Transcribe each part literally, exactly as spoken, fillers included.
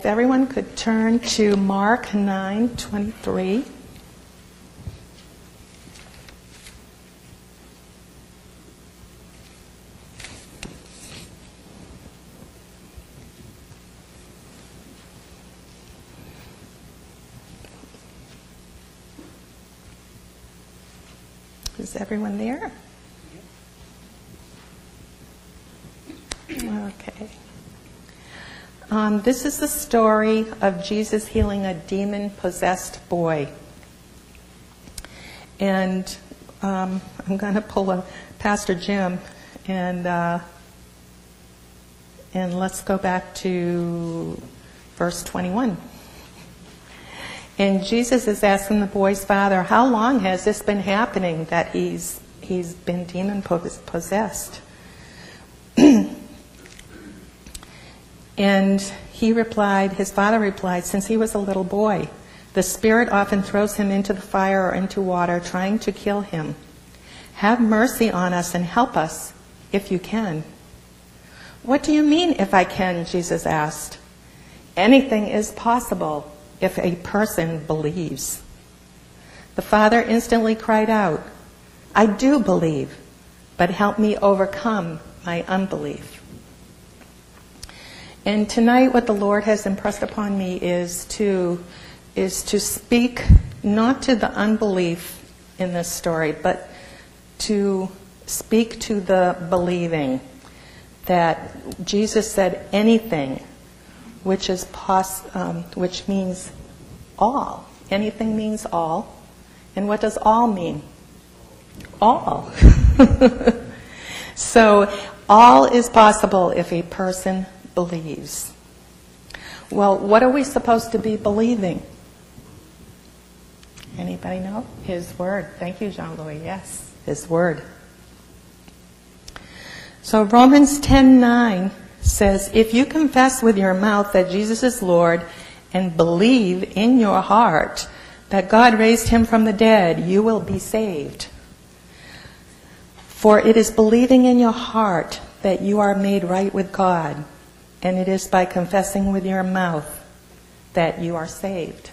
If everyone could turn to Mark nine twenty-three. Is everyone there? Okay. Um, this is the story of Jesus healing a demon-possessed boy. And um, I'm going to pull a Pastor Jim, and uh, and let's go back to verse twenty-one. And Jesus is asking the boy's father, how long has this been happening that he's he's been demon-possessed? And he replied, his father replied, since he was a little boy. The spirit often throws him into the fire or into water, trying to kill him. Have mercy on us and help us, if you can. What do you mean, if I can? Jesus asked. Anything is possible if a person believes. The father instantly cried out, I do believe, but help me overcome my unbelief. And tonight what the Lord has impressed upon me is to is to speak not to the unbelief in this story, but to speak to the believing. That Jesus said anything, which is pos- um, which means all. Anything means all. And what does all mean? All. So all is possible if a person believes. Well, what are we supposed to be believing? Anybody know? His word. Thank you, Jean-Louis. Yes, His word. So Romans ten nine says, if you confess with your mouth that Jesus is Lord and believe in your heart that God raised him from the dead, you will be saved. For it is believing in your heart that you are made right with God, and it is by confessing with your mouth that you are saved.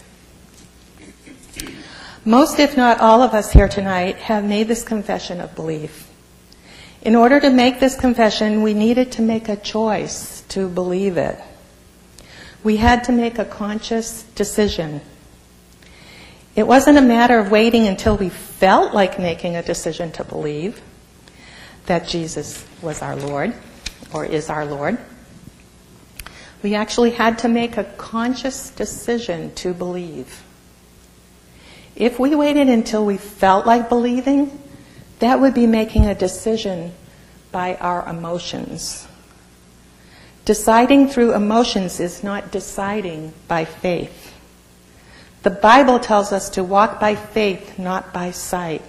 Most, if not all of us here tonight have made this confession of belief. In order to make this confession, we needed to make a choice to believe it. We had to make a conscious decision. It wasn't a matter of waiting until we felt like making a decision to believe that Jesus was our Lord, or is our Lord. We actually had to make a conscious decision to believe. If we waited until we felt like believing, that would be making a decision by our emotions. Deciding through emotions is not deciding by faith. The Bible tells us to walk by faith, not by sight.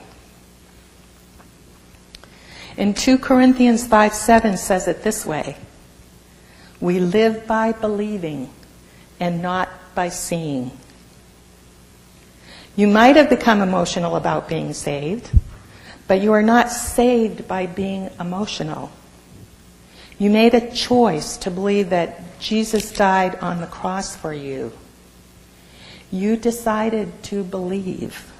In two Corinthians five seven says it this way, we live by believing and not by seeing. You might have become emotional about being saved, but you are not saved by being emotional. You made a choice to believe that Jesus died on the cross for you. You decided to believe.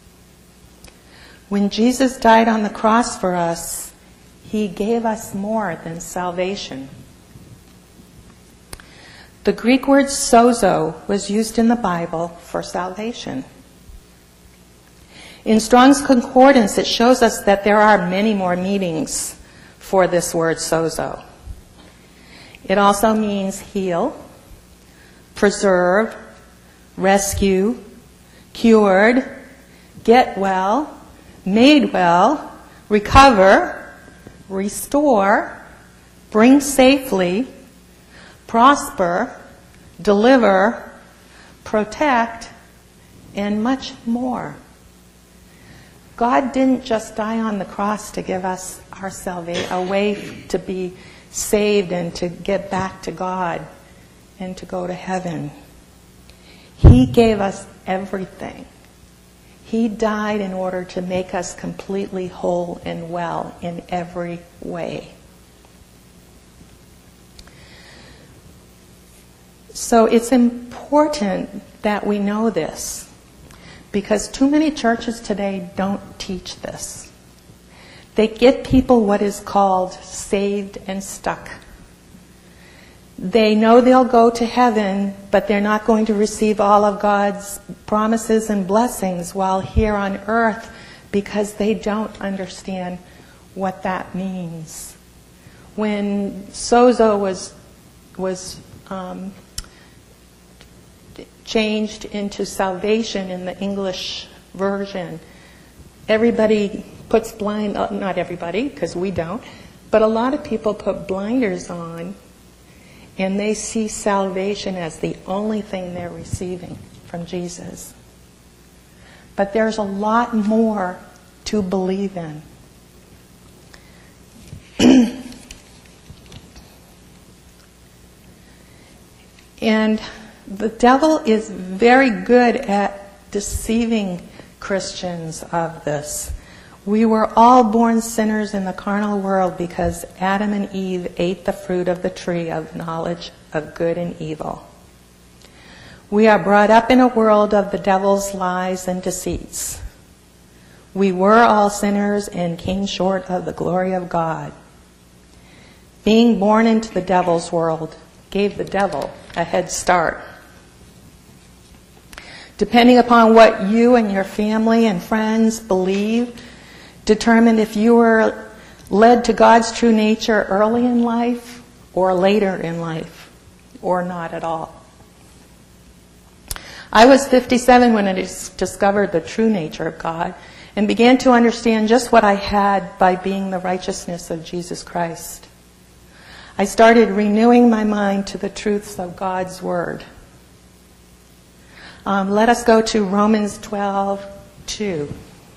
When Jesus died on the cross for us, he gave us more than salvation. The Greek word sozo was used in the Bible for salvation. In Strong's Concordance, it shows us that there are many more meanings for this word sozo. It also means heal, preserve, rescue, cured, get well, made well, recover, restore, bring safely, prosper, deliver, protect, and much more. God didn't just die on the cross to give us our salvation, a way to be saved and to get back to God and to go to heaven. He gave us everything. He died in order to make us completely whole and well in every way. So it's important that we know this, because too many churches today don't teach this. They get people what is called saved and stuck. They know they'll go to heaven, but they're not going to receive all of God's promises and blessings while here on earth, because they don't understand what that means. When sozo was was um, changed into salvation in the English version, everybody puts blind, not everybody, because we don't, but a lot of people put blinders on, and they see salvation as the only thing they're receiving from Jesus. But there's a lot more to believe in. And the devil is very good at deceiving Christians of this. We were all born sinners in the carnal world because Adam and Eve ate the fruit of the tree of knowledge of good and evil. We are brought up in a world of the devil's lies and deceits. We were all sinners and came short of the glory of God. Being born into the devil's world gave the devil a head start. Depending upon what you and your family and friends believe, determined if you were led to God's true nature early in life or later in life, or not at all. I was fifty-seven when I discovered the true nature of God and began to understand just what I had by being the righteousness of Jesus Christ. I started renewing my mind to the truths of God's Word. Um, let us go to Romans twelve two.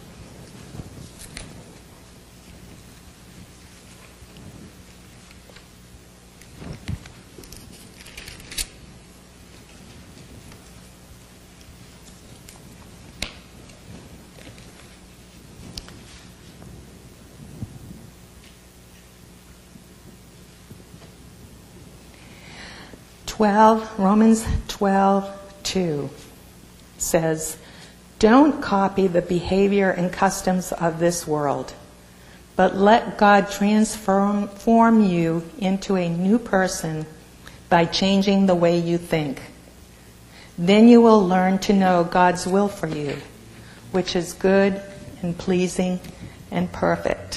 twelve, Romans twelve two says, "Don't copy the behavior and customs of this world, but let God transform you into a new person by changing the way you think. Then you will learn to know God's will for you, which is good and pleasing and perfect."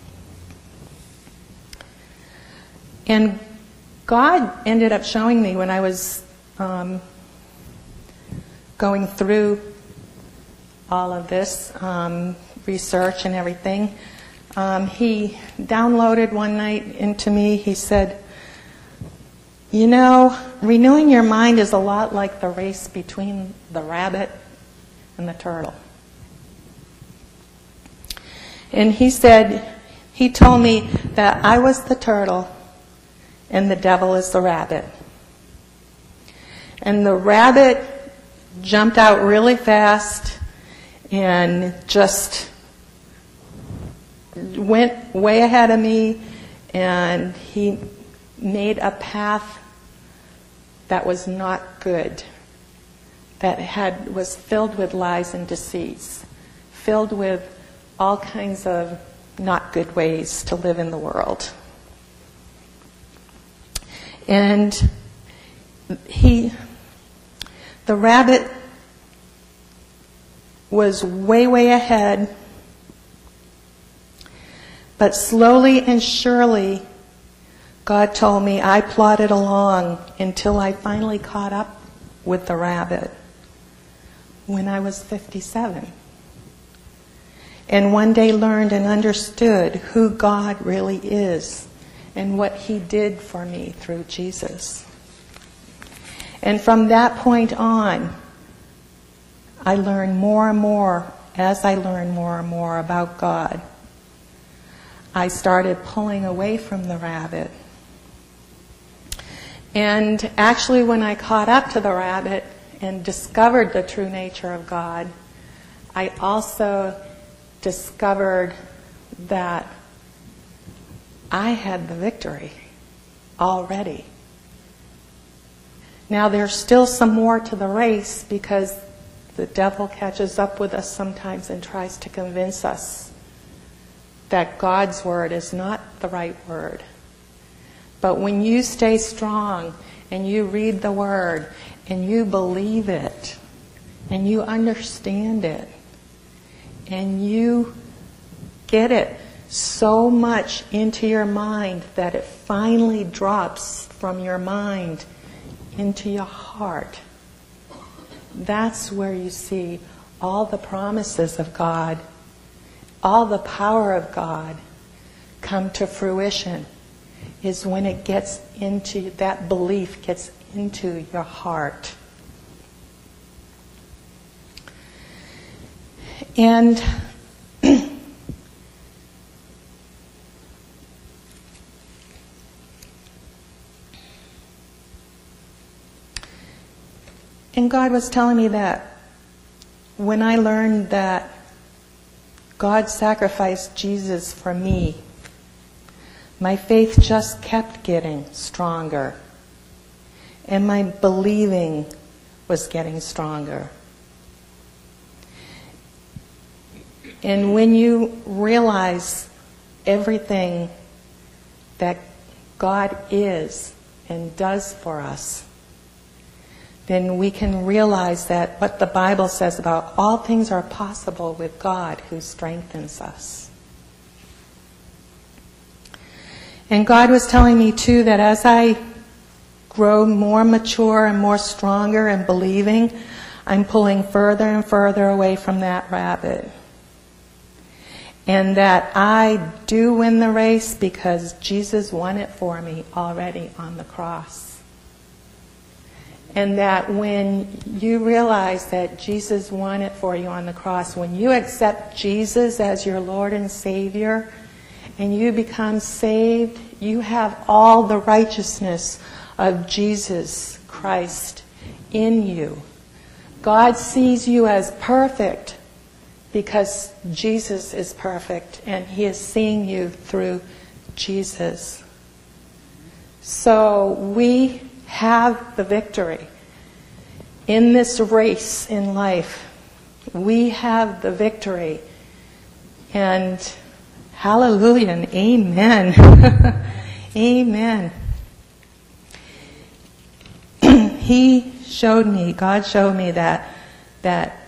And God ended up showing me when I was um, going through all of this um, research and everything. Um, he downloaded one night into me, he said, "You know, renewing your mind is a lot like the race between the rabbit and the turtle." And he said, he told me that I was the turtle and the devil is the rabbit. And the rabbit jumped out really fast and just went way ahead of me, and he made a path that was not good, that had was filled with lies and deceits, filled with all kinds of not good ways to live in the world. And he, the rabbit was way, way ahead, but slowly and surely, God told me, I plodded along until I finally caught up with the rabbit when I was fifty-seven. And one day learned and understood who God really is and what He did for me through Jesus. And from that point on, I learned more and more, as I learned more and more about God, I started pulling away from the rabbit. And actually, when I caught up to the rabbit and discovered the true nature of God, I also discovered that I had the victory already. Now there's still some more to the race because the devil catches up with us sometimes and tries to convince us that God's word is not the right word. But when you stay strong and you read the word and you believe it and you understand it and you get it so much into your mind that it finally drops from your mind into your heart, that's where you see all the promises of God, all the power of God come to fruition, is when it gets into, that belief gets into your heart. And And God was telling me that when I learned that God sacrificed Jesus for me, my faith just kept getting stronger. And my believing was getting stronger. And when you realize everything that God is and does for us, then we can realize that what the Bible says about all things are possible with God who strengthens us. And God was telling me too that as I grow more mature and more stronger in believing, I'm pulling further and further away from that rabbit. And that I do win the race because Jesus won it for me already on the cross. And that when you realize that Jesus won it for you on the cross, when you accept Jesus as your Lord and Savior, and you become saved, you have all the righteousness of Jesus Christ in you. God sees you as perfect because Jesus is perfect, and He is seeing you through Jesus. So we have the victory. In this race in life, we have the victory. And hallelujah and amen. Amen. He showed me, God showed me that, that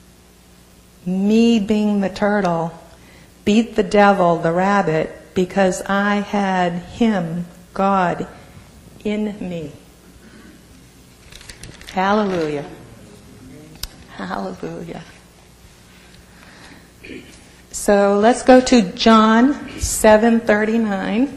me being the turtle beat the devil, the rabbit, because I had Him, God, in me. Hallelujah. Hallelujah. So let's go to John seven thirty-nine.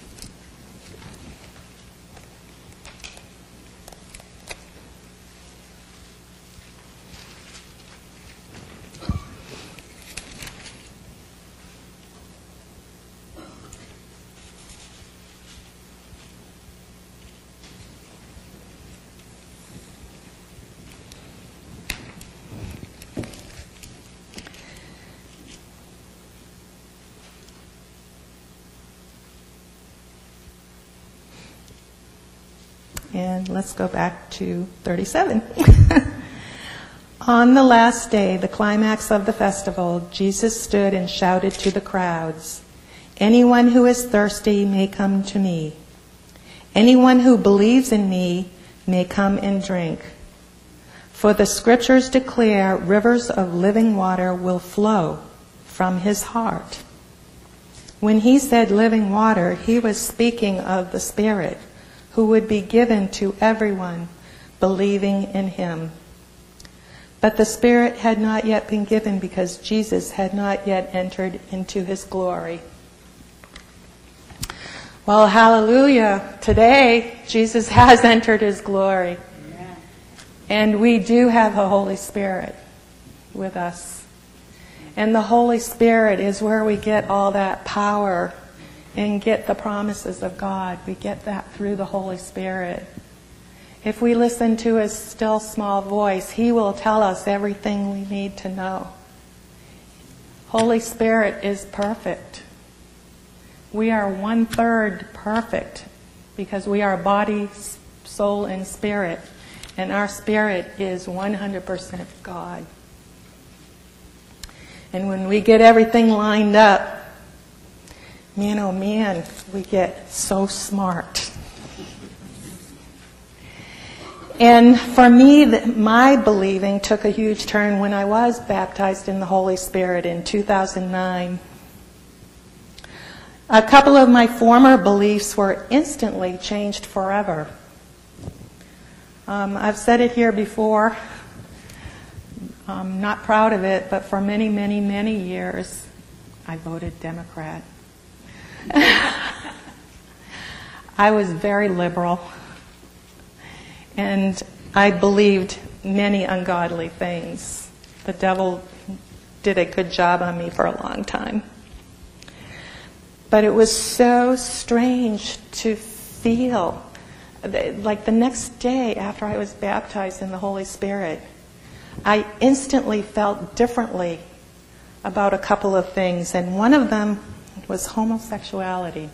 And let's go back to thirty-seven. On the last day, the climax of the festival, Jesus stood and shouted to the crowds, "Anyone who is thirsty may come to me. Anyone who believes in me may come and drink. For the scriptures declare rivers of living water will flow from his heart." When he said living water, he was speaking of the Spirit, who would be given to everyone believing in him. But the Spirit had not yet been given because Jesus had not yet entered into his glory. Well, hallelujah. Today, Jesus has entered his glory. Amen. And we do have the Holy Spirit with us. And the Holy Spirit is where we get all that power and get the promises of God. We get that through the Holy Spirit. If we listen to his still small voice, he will tell us everything we need to know. Holy Spirit is perfect. We are one third perfect because we are body, soul, and spirit. And our spirit is one hundred percent God. And when we get everything lined up, man, oh man, we get so smart. And for me, my believing took a huge turn when I was baptized in the Holy Spirit in two thousand nine. A couple of my former beliefs were instantly changed forever. Um, I've said it here before. I'm not proud of it, but for many, many, many years, I voted Democrat. I was very liberal, and I believed many ungodly things. The devil did a good job on me for a long time. But it was so strange to feel, like the next day after I was baptized in the Holy Spirit, I instantly felt differently about a couple of things, and one of them was homosexuality.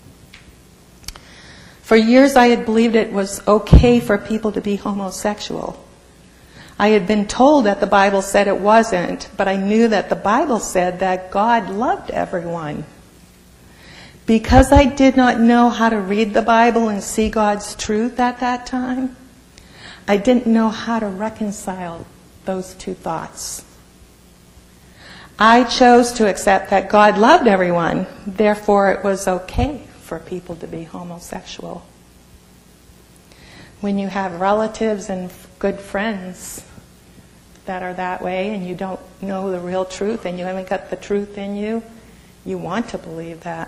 For years I had believed it was okay for people to be homosexual. I had been told that the Bible said it wasn't, but I knew that the Bible said that God loved everyone. Because I did not know how to read the Bible and see God's truth at that time, I didn't know how to reconcile those two thoughts. I chose to accept that God loved everyone, therefore it was okay for people to be homosexual. When you have relatives and good friends that are that way and you don't know the real truth and you haven't got the truth in you, you want to believe that.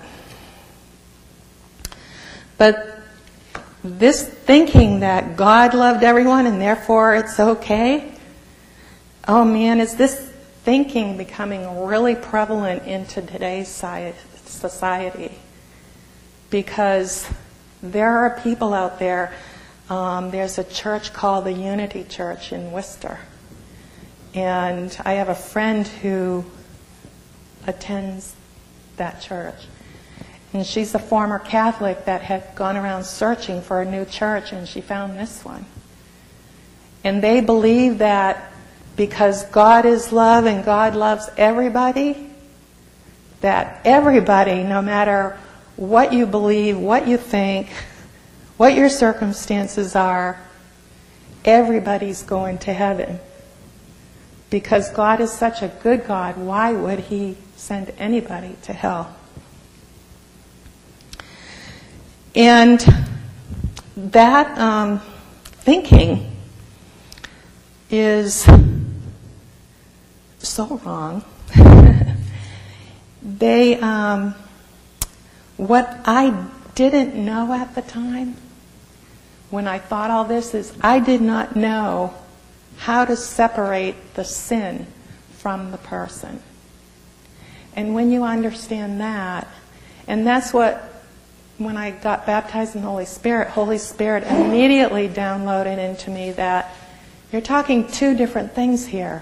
But this thinking that God loved everyone and therefore it's okay, oh man, is this thinking becoming really prevalent into today's society? Because there are people out there, um, there's a church called the Unity Church in Worcester. And I have a friend who attends that church. And she's a former Catholic that had gone around searching for a new church, and she found this one. And they believe that because God is love and God loves everybody, that everybody, no matter what you believe, what you think, what your circumstances are, everybody's going to heaven. Because God is such a good God, why would He send anybody to hell? And that um, thinking is so wrong. they, um, what I didn't know at the time, when I thought all this, is I did not know how to separate the sin from the person. And when you understand that, and that's what, when I got baptized in the Holy Spirit, Holy Spirit immediately downloaded into me that you're talking two different things here.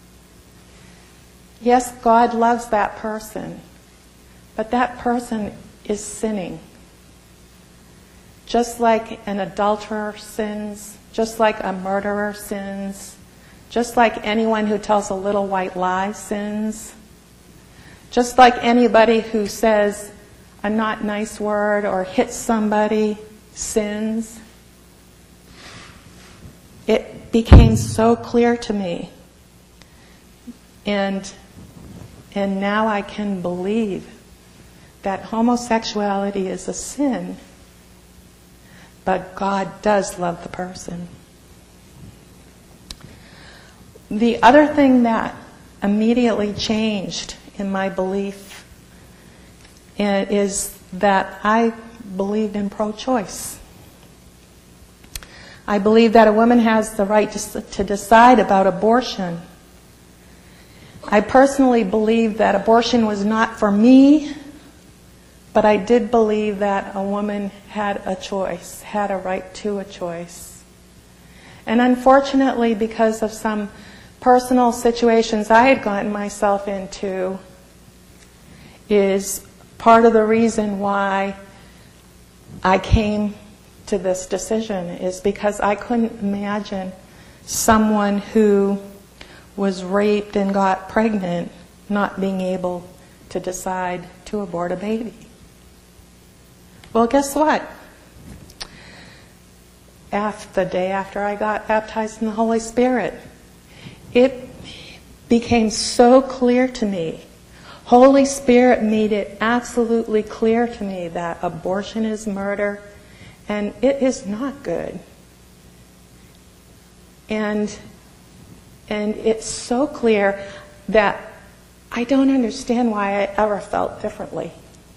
Yes, God loves that person, but that person is sinning. Just like an adulterer sins, just like a murderer sins, just like anyone who tells a little white lie sins, just like anybody who says a not nice word or hits somebody sins. It became so clear to me. And, and now I can believe that homosexuality is a sin, but God does love the person. The other thing that immediately changed in my belief is that I believed in pro-choice. I believe that a woman has the right to, to decide about abortion. I personally believe that abortion was not for me, but I did believe that a woman had a choice, had a right to a choice. And unfortunately, because of some personal situations I had gotten myself into, is part of the reason why I came to to this decision is because I couldn't imagine someone who was raped and got pregnant not being able to decide to abort a baby. Well, guess what? After the day after I got baptized in the Holy Spirit, it became so clear to me. Holy Spirit made it absolutely clear to me that abortion is murder, and it is not good. And and it's so clear that I don't understand why I ever felt differently.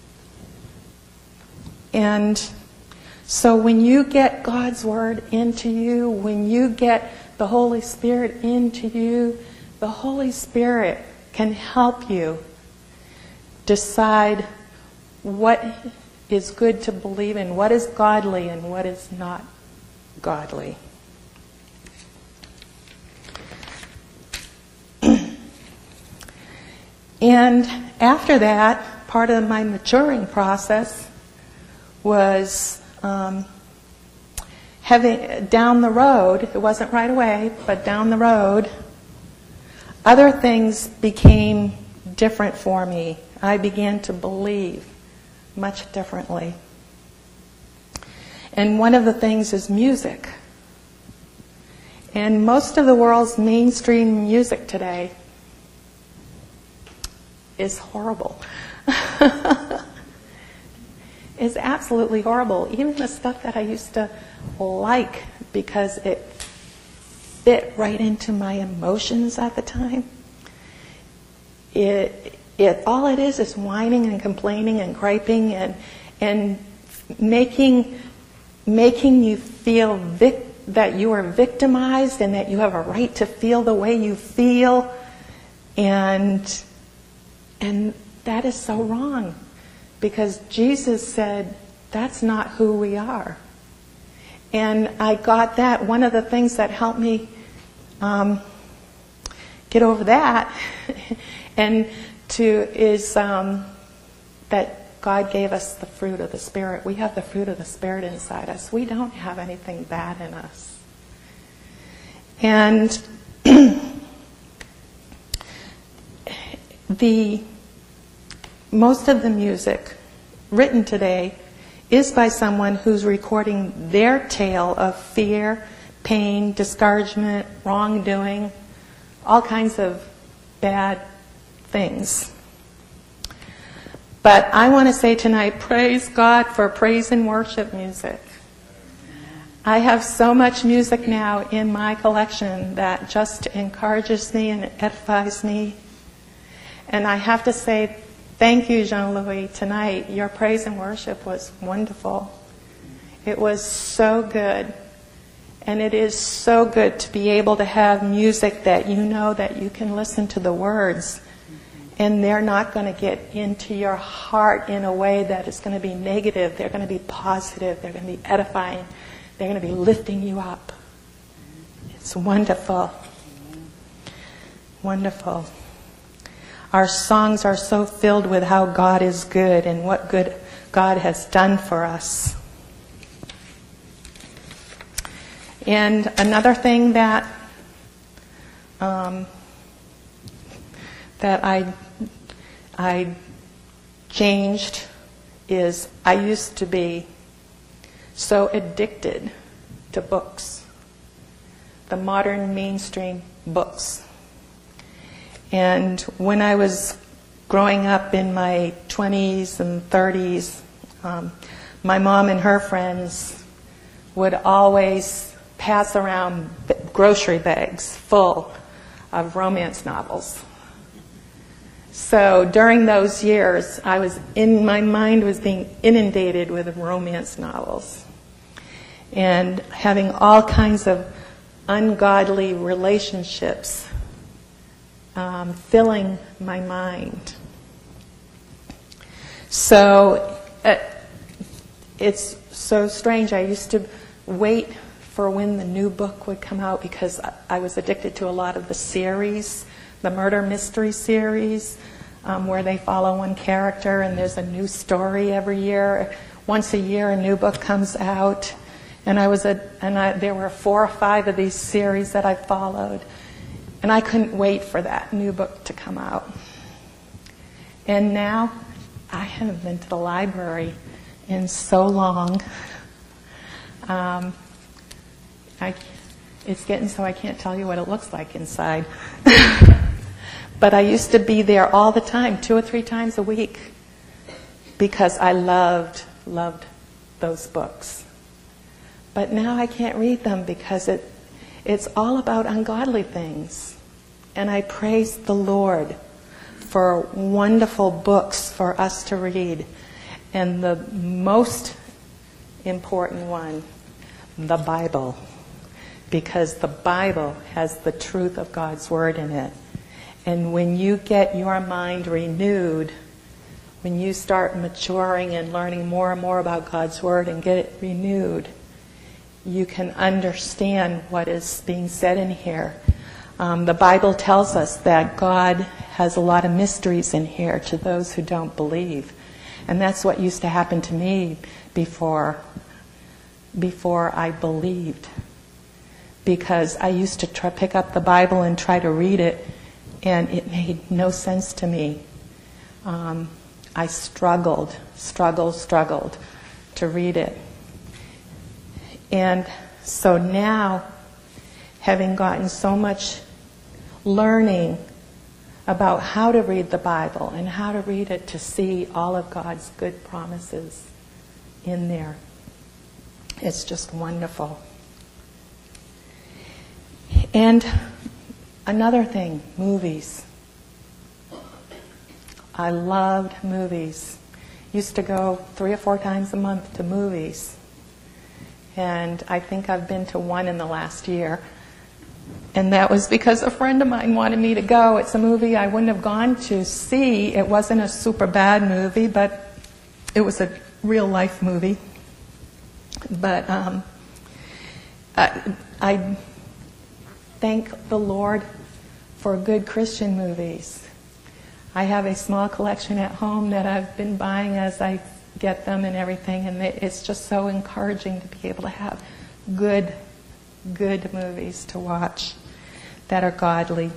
And so when you get God's Word into you, when you get the Holy Spirit into you, the Holy Spirit can help you decide what is good to believe in, what is godly and what is not godly. And after that, part of my maturing process was um, having, down the road, it wasn't right away, but down the road, other things became different for me. I began to believe much differently. And one of the things is music. And most of the world's mainstream music today is horrible. It's absolutely horrible. Even the stuff that I used to like because it fit right into my emotions at the time. It, it, all it is is whining and complaining and griping and and making making you feel vic- that you are victimized and that you have a right to feel the way you feel, and and that is so wrong, because Jesus said that's not who we are. And I got that. One of the things that helped me um, get over that and to is um, that God gave us the fruit of the Spirit. We have the fruit of the Spirit inside us. We don't have anything bad in us. And the most of the music written today is by someone who's recording their tale of fear, pain, discouragement, wrongdoing, all kinds of bad things. But I want to say tonight, praise God for praise and worship music. I have so much music now in my collection that just encourages me and edifies me. And I have to say, thank you, Jean-Louis, tonight. Your praise and worship was wonderful. It was so good. And it is so good to be able to have music that you know that you can listen to the words and they're not going to get into your heart in a way that is going to be negative. They're going to be positive. They're going to be edifying. They're going to be lifting you up. It's wonderful. Wonderful. Our songs are so filled with how God is good and what good God has done for us. And another thing that um, that I I changed is I used to be so addicted to books, the modern mainstream books. And when I was growing up in my twenties and thirties, um, my mom and her friends would always pass around grocery bags full of romance novels. So during those years, I was in my mind was being inundated with romance novels and having all kinds of ungodly relationships um, filling my mind. So uh, it's so strange. I used to wait for when the new book would come out because I was addicted to a lot of the series, the murder mystery series, um, where they follow one character and there's a new story every year. Once a year a new book comes out. And I was a, and I, there were four or five of these series that I followed. And I couldn't wait for that new book to come out. And now, I haven't been to the library in so long. Um, I, it's getting so I can't tell you what it looks like inside. But I used to be there all the time, two or three times a week, because I loved, loved those books. But now I can't read them because it, it's all about ungodly things. And I praise the Lord for wonderful books for us to read. And the most important one, the Bible. Because the Bible has the truth of God's Word in it. And when you get your mind renewed, when you start maturing and learning more and more about God's Word and get it renewed, you can understand what is being said in here. Um, the Bible tells us that God has a lot of mysteries in here to those who don't believe. And that's what used to happen to me before, before I believed. Because I used to try, pick up the Bible and try to read it, and it made no sense to me. Um, I struggled, struggled, struggled to read it. And so now, having gotten so much learning about how to read the Bible and how to read it to see all of God's good promises in there, it's just wonderful. And another thing, movies. I loved movies. Used to go three or four times a month to movies. And I think I've been to one in the last year. And that was because a friend of mine wanted me to go. It's a movie I wouldn't have gone to see. It wasn't a super bad movie, but it was a real life movie. But um, I, I thank the Lord for good Christian movies. I have a small collection at home that I've been buying as I get them and everything, and it's just so encouraging to be able to have good, good movies to watch that are godly.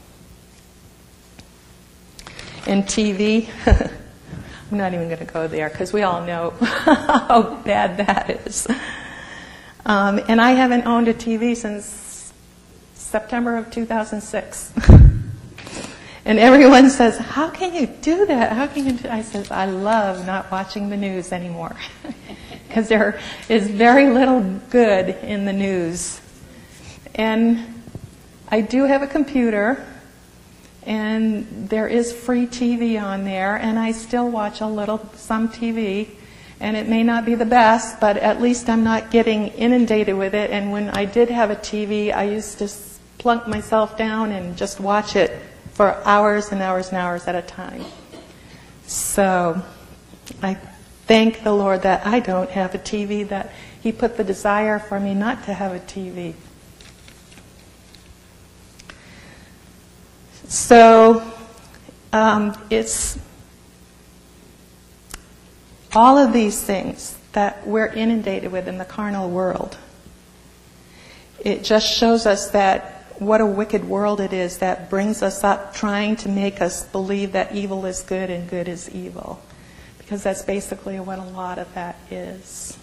And T V, I'm not even going to go there because we all know how bad that is. Um, and I haven't owned a T V since September of two thousand six. And everyone says, how can you do that? How can you do that? I says, I love not watching the news anymore. Because there is very little good in the news. And I do have a computer, and there is free T V on there, and I still watch a little, some T V. And it may not be the best, but at least I'm not getting inundated with it. And when I did have a T V, I used to plunk myself down and just watch it for hours and hours and hours at a time. So I thank the Lord that I don't have a T V, that He put the desire for me not to have a T V. So um, it's all of these things that we're inundated with in the carnal world. It just shows us that what a wicked world it is that brings us up trying to make us believe that evil is good and good is evil. Because that's basically what a lot of that is.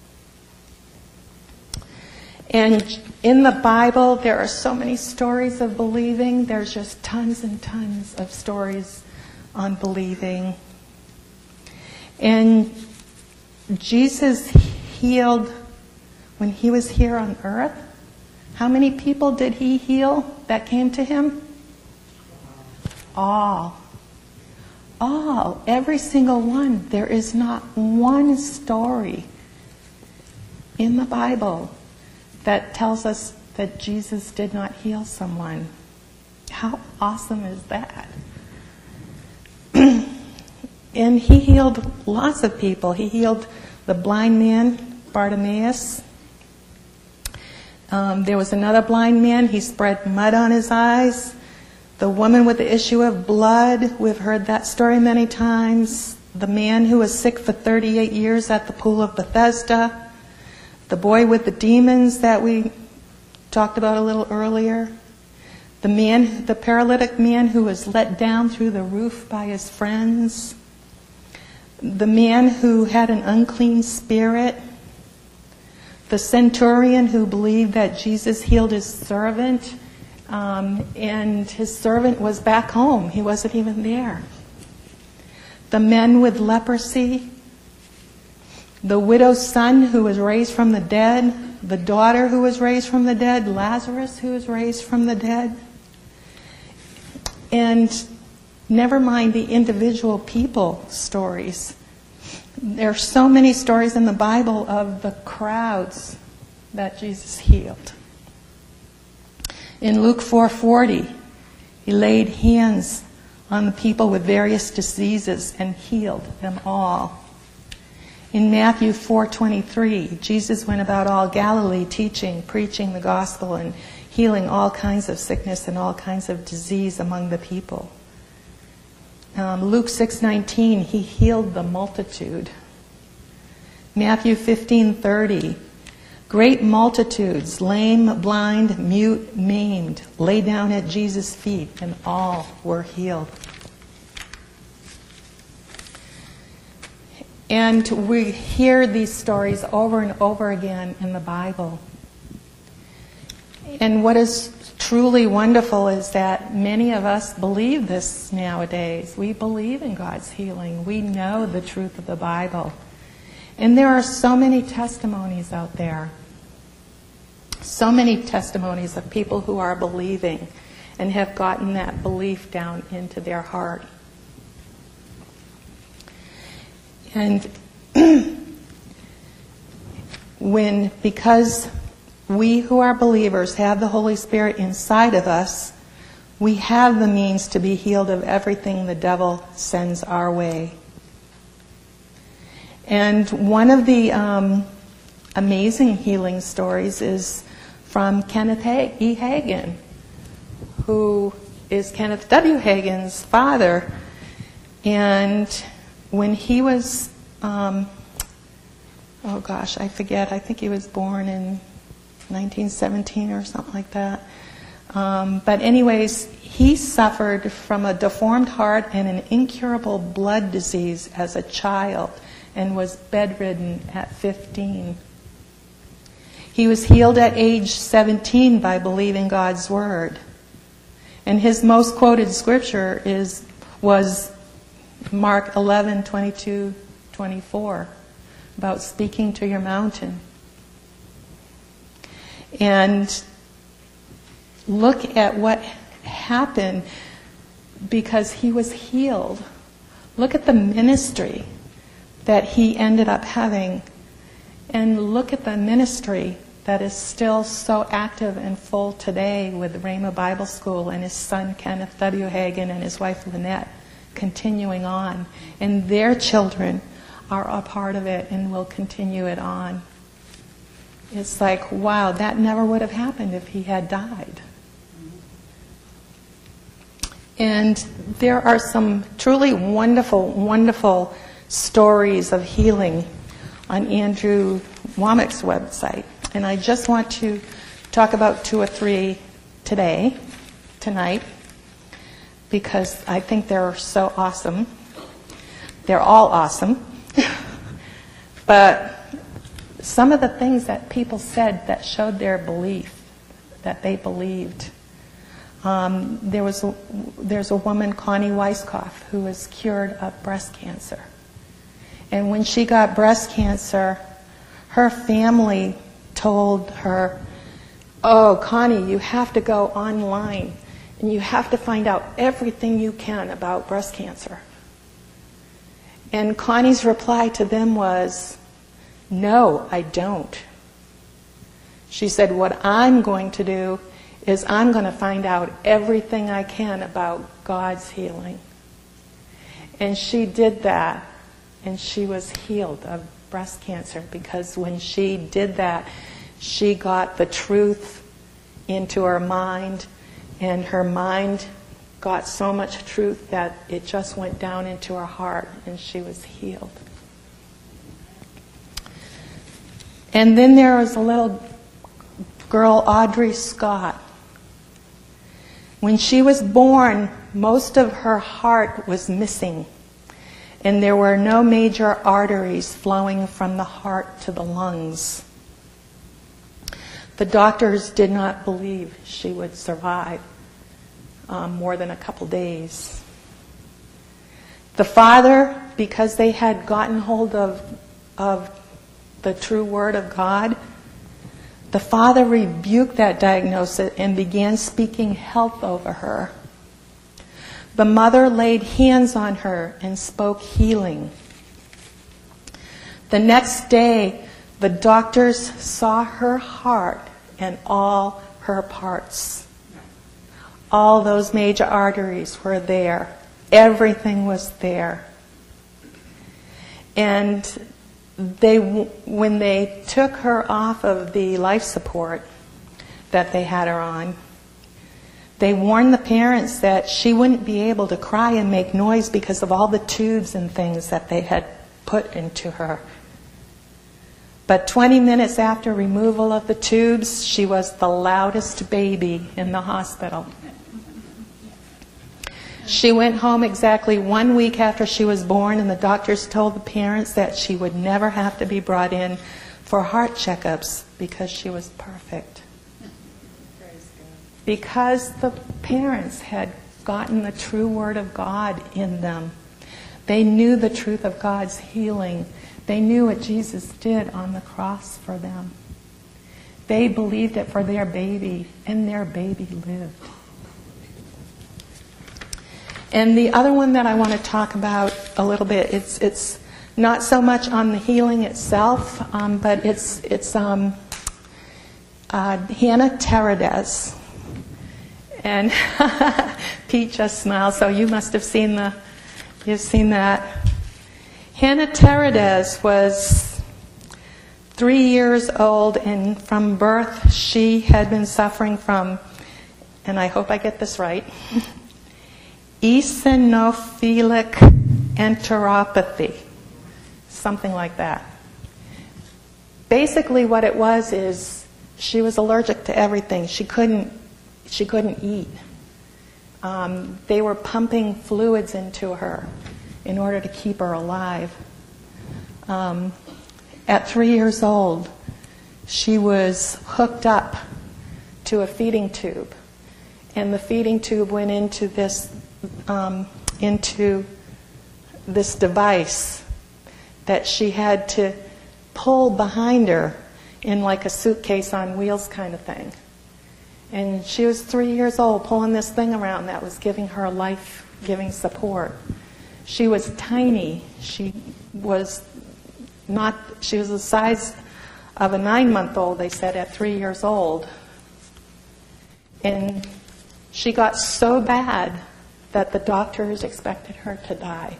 And in the Bible, there are so many stories of believing. There's just tons and tons of stories on believing. And Jesus healed when He was here on earth. How many people did He heal that came to Him? All. All. Every single one. There is not one story in the Bible that tells us that Jesus did not heal someone. How awesome is that? And He healed lots of people. He healed the blind man, Bartimaeus. Um, there was another blind man. He spread mud on his eyes. The woman with the issue of blood, we've heard that story many times. The man who was sick for thirty-eight years at the pool of Bethesda. The boy with the demons that we talked about a little earlier. The man, the paralytic man who was let down through the roof by his friends. The man who had an unclean spirit. The centurion who believed that Jesus healed his servant, um, and his servant was back home. He wasn't even there. The men with leprosy. The widow's son who was raised from the dead. The daughter who was raised from the dead. Lazarus who was raised from the dead. And never mind the individual people stories. There are so many stories in the Bible of the crowds that Jesus healed. In Luke four forty, he laid hands on the people with various diseases and healed them all. In Matthew four twenty-three, Jesus went about all Galilee teaching, preaching the gospel, and healing all kinds of sickness and all kinds of disease among the people. Um, Luke six nineteen, he healed the multitude. Matthew fifteen thirty, great multitudes, lame, blind, mute, maimed, lay down at Jesus' feet, and all were healed. And we hear these stories over and over again in the Bible. And what is truly wonderful is that many of us believe this nowadays. We believe in God's healing. We know the truth of the Bible. And there are so many testimonies out there. So many testimonies of people who are believing and have gotten that belief down into their heart. And when, because we who are believers have the Holy Spirit inside of us, we have the means to be healed of everything the devil sends our way. And one of the um, amazing healing stories is from Kenneth E. Hagin, who is Kenneth W. Hagin's father. And when he was, um, oh gosh, I forget, I think he was born in nineteen seventeen or something like that. Um, but anyways, he suffered from a deformed heart and an incurable blood disease as a child and was bedridden at fifteen. He was healed at age seventeen by believing God's word. And his most quoted scripture is was Mark eleven twenty-two twenty-four, about speaking to your mountain. And look at what happened because he was healed. Look at the ministry that he ended up having. And look at the ministry that is still so active and full today with Rhema Bible School and his son Kenneth W. Hagin and his wife Lynette continuing on. And their children are a part of it and will continue it on. It's like, wow, that never would have happened if he had died. And there are some truly wonderful, wonderful stories of healing on Andrew Wommack's website. And I just want to talk about two or three today, tonight, because I think they're so awesome. They're all awesome. But some of the things that people said that showed their belief, that they believed. Um, there was a, there's a woman, Connie Weiskopf, who was cured of breast cancer. And when she got breast cancer, her family told her, oh, Connie, you have to go online and you have to find out everything you can about breast cancer. And Connie's reply to them was, no, I don't. She said, what I'm going to do is I'm going to find out everything I can about God's healing. And she did that, and she was healed of breast cancer because when she did that, she got the truth into her mind, and her mind got so much truth that it just went down into her heart, and she was healed. And then there was a little girl, Audrey Scott. When she was born, most of her heart was missing, and there were no major arteries flowing from the heart to the lungs. The doctors did not believe she would survive um, more than a couple days. The father, because they had gotten hold of, of the true word of God, the father rebuked that diagnosis and began speaking health over her. The mother laid hands on her and spoke healing. The next day, the doctors saw her heart and all her parts. All those major arteries were there. Everything was there. And they, when they took her off of the life support that they had her on, they warned the parents that she wouldn't be able to cry and make noise because of all the tubes and things that they had put into her. But twenty minutes after removal of the tubes, she was the loudest baby in the hospital. She went home exactly one week after she was born, and the doctors told the parents that she would never have to be brought in for heart checkups because she was perfect. Because the parents had gotten the true word of God in them. They knew the truth of God's healing. They knew what Jesus did on the cross for them. They believed it for their baby, and their baby lived. And the other one that I want to talk about a little bit, it's it's not so much on the healing itself, um, but it's it's um, uh, Hannah Teredes. And Pete just smiled, so you must have seen the you've seen that. Hannah Teredes was three years old, and from birth she had been suffering from, and I hope I get this right, eosinophilic enteropathy, something like that. Basically what it was is she was allergic to everything. She couldn't, she couldn't eat. Um, they were pumping fluids into her in order to keep her alive. Um, at three years old, she was hooked up to a feeding tube, and the feeding tube went into this Um, into this device that she had to pull behind her in like a suitcase on wheels kind of thing. And she was three years old pulling this thing around that was giving her life-giving support. She was tiny. She was not, she was the size of a nine-month-old, they said, at three years old. And she got so bad that the doctors expected her to die.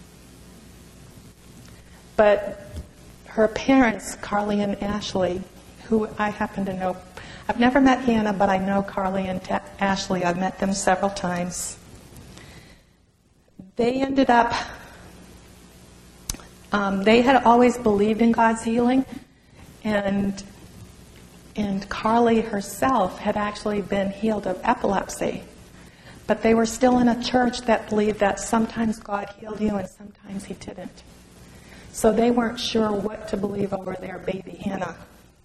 But her parents, Carly and Ashley, who I happen to know, I've never met Hannah, but I know Carly and Ta- Ashley. I've met them several times. They ended up, um, they had always believed in God's healing, and, and Carly herself had actually been healed of epilepsy. But they were still in a church that believed that sometimes God healed you and sometimes He didn't. So they weren't sure what to believe over their baby Hannah.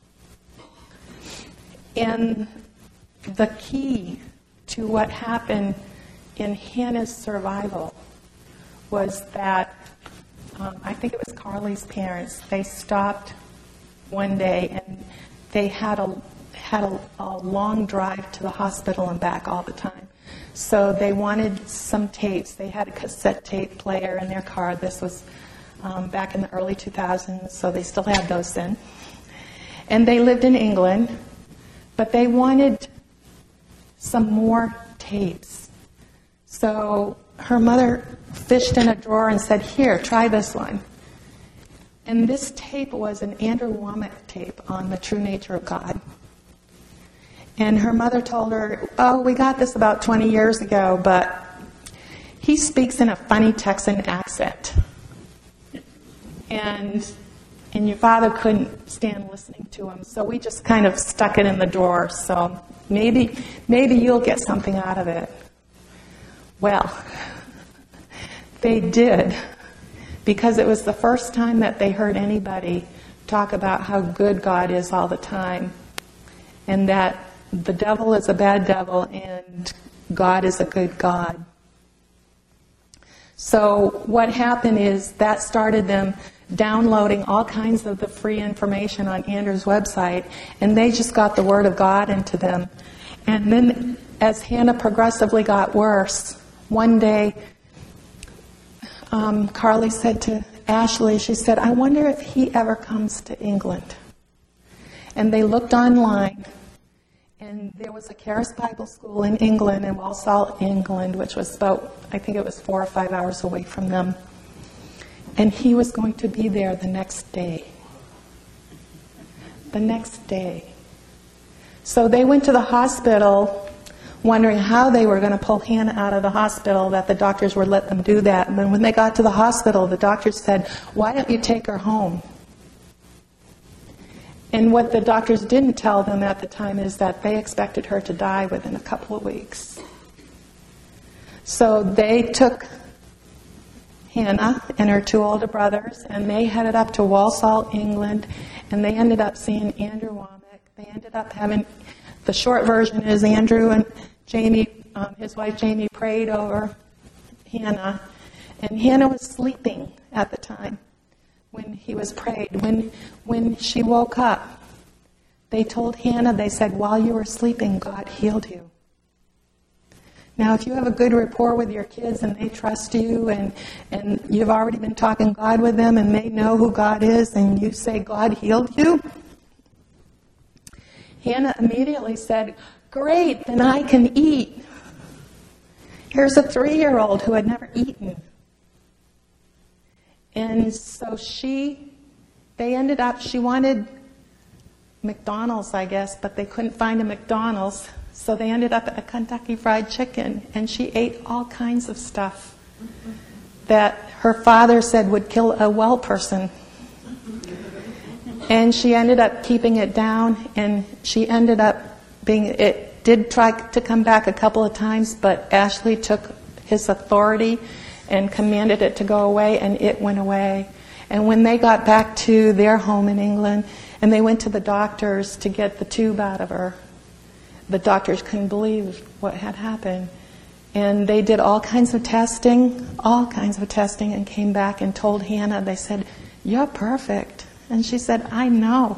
And the key to what happened in Hannah's survival was that, um, I think it was Carly's parents, they stopped one day and they had a, had a, a long drive to the hospital and back all the time. So they wanted some tapes. They had a cassette tape player in their car. This was um, back in the early two thousands, so they still had those then. And they lived in England, but they wanted some more tapes. So her mother fished in a drawer and said, "Here, try this one." And this tape was an Andrew Wommack tape on the true nature of God. And her mother told her, "Oh, we got this about twenty years ago, but he speaks in a funny Texan accent." And and your father couldn't stand listening to him, so we just kind of stuck it in the drawer. So maybe, maybe you'll get something out of it. Well, they did, because it was the first time that they heard anybody talk about how good God is all the time, and that the devil is a bad devil and God is a good God. So what happened is that started them downloading all kinds of the free information on Andrew's website, and they just got the Word of God into them. And then as Hannah progressively got worse, one day um, Carly said to Ashley, she said, I wonder if he ever comes to England. And they looked online, and there was a Charis Bible School in England, in Walsall, England, which was about, I think it was four or five hours away from them. And he was going to be there the next day. The next day. So they went to the hospital wondering how they were going to pull Hannah out of the hospital, that the doctors would let them do that. And then when they got to the hospital, the doctors said, why don't you take her home? And what the doctors didn't tell them at the time is that they expected her to die within a couple of weeks. So they took Hannah and her two older brothers, and they headed up to Walsall, England, and they ended up seeing Andrew Womack. They ended up having, the short version is Andrew and Jamie, um, his wife Jamie, prayed over Hannah, and Hannah was sleeping at the time when he was prayed. When, when she woke up, they told Hannah, they said, while you were sleeping, God healed you. Now, if you have a good rapport with your kids and they trust you, and, and you've already been talking God with them and they know who God is, and you say, God healed you, Hannah immediately said, great, then I can eat. Here's a three-year-old who had never eaten. And so she, they ended up, she wanted McDonald's, I guess, but they couldn't find a McDonald's. So they ended up at a Kentucky Fried Chicken, and she ate all kinds of stuff that her father said would kill a well person. And she ended up keeping it down, and she ended up being, it did try to come back a couple of times, but Ashley took his authority and commanded it to go away, and it went away. And when they got back to their home in England, and they went to the doctors to get the tube out of her, the doctors couldn't believe what had happened. And they did all kinds of testing, all kinds of testing, and came back and told Hannah, they said, you're perfect. And she said, I know.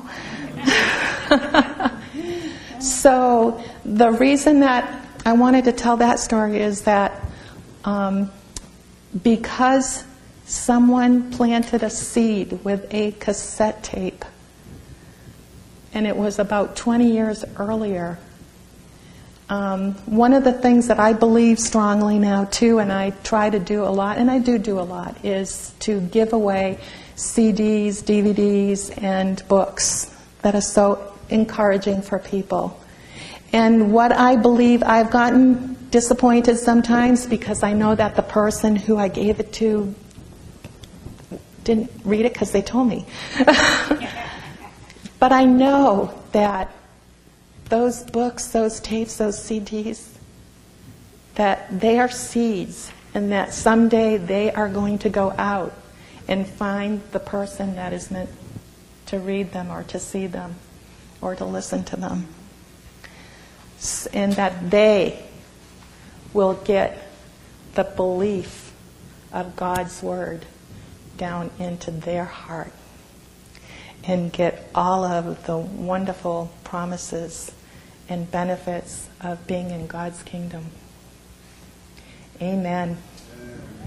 So the reason that I wanted to tell that story is that um, because someone planted a seed with a cassette tape, and it was about twenty years earlier. Um, one of the things that I believe strongly now too, and I try to do a lot, and I do do a lot, is to give away C Ds, D V Ds, and books that are so encouraging for people. And what I believe, I've gotten disappointed sometimes because I know that the person who I gave it to didn't read it because they told me. But I know that those books, those tapes, those C Ds, that they are seeds, and that someday they are going to go out and find the person that is meant to read them or to see them or to listen to them. And that they will get the belief of God's Word down into their heart and get all of the wonderful promises and benefits of being in God's kingdom. Amen.